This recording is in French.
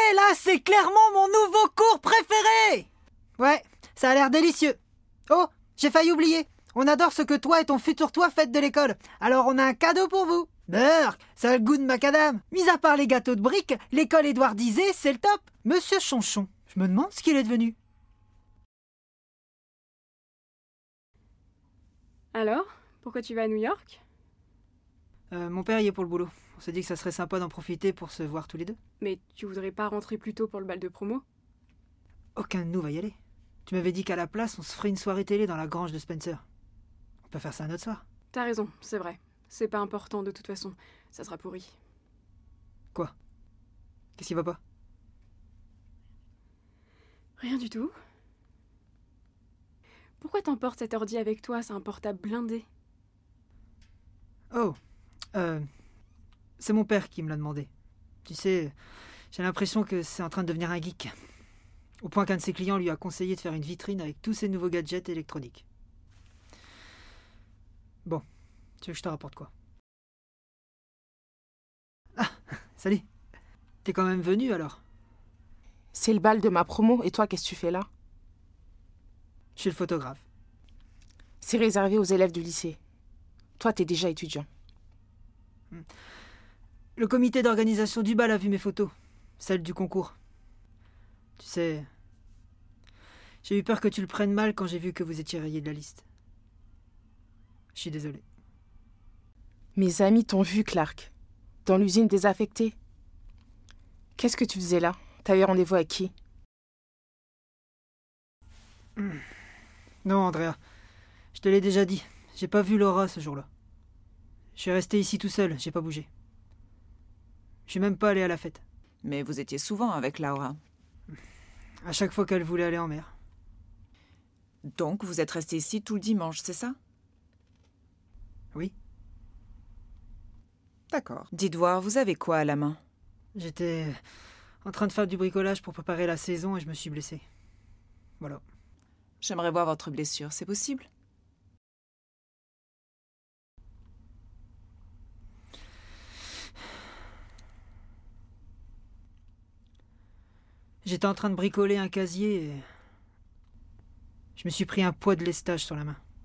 là, c'est clairement mon nouveau cours préféré! Ouais, ça a l'air délicieux. Oh, j'ai failli oublier. On adore ce que toi et ton futur toi faites de l'école. Alors on a un cadeau pour vous. Burk, ça a le goût de macadam. Mis à part les gâteaux de briques, l'école Édouard-Dizé, c'est le top. Monsieur Chonchon, je me demande ce qu'il est devenu. Alors, pourquoi tu vas à New York? Mon père y est pour le boulot. On s'est dit que ça serait sympa d'en profiter pour se voir tous les deux. Mais tu voudrais pas rentrer plus tôt pour le bal de promo? Aucun de nous va y aller. Tu m'avais dit qu'à la place, on se ferait une soirée télé dans la grange de Spencer. On peut faire ça un autre soir. T'as raison, c'est vrai. C'est pas important de toute façon. Ça sera pourri. Quoi? Qu'est-ce qui va pas? Rien du tout. Pourquoi t'emportes cet ordi avec toi? C'est un portable blindé. Oh, c'est mon père qui me l'a demandé. Tu sais, j'ai l'impression que c'est en train de devenir un geek. Au point qu'un de ses clients lui a conseillé de faire une vitrine avec tous ses nouveaux gadgets électroniques. Bon, tu veux que je te rapporte quoi? Ah, salut. T'es quand même venu alors? C'est le bal de ma promo, et toi, qu'est-ce que tu fais là? Je suis le photographe. C'est réservé aux élèves du lycée. Toi, t'es déjà étudiant. Le comité d'organisation du bal a vu mes photos, celles du concours. Tu sais, j'ai eu peur que tu le prennes mal quand j'ai vu que vous étiez rayé de la liste. Je suis désolé. Mes amis t'ont vu, Clark. Dans l'usine désaffectée. Qu'est-ce que tu faisais là? T'avais rendez-vous avec qui? Non, Andrea. Je te l'ai déjà dit. J'ai pas vu Laura ce jour-là. Je suis resté ici tout seul, j'ai pas bougé. Je suis même pas allé à la fête. Mais vous étiez souvent avec Laura. À chaque fois qu'elle voulait aller en mer. Donc vous êtes resté ici tout le dimanche, c'est ça? Oui. D'accord. Dites voir, vous avez quoi à la main? J'étais en train de faire du bricolage pour préparer la saison et je me suis blessé. Voilà. J'aimerais voir votre blessure, c'est possible? J'étais en train de bricoler un casier et je me suis pris un poids de lestage sur la main.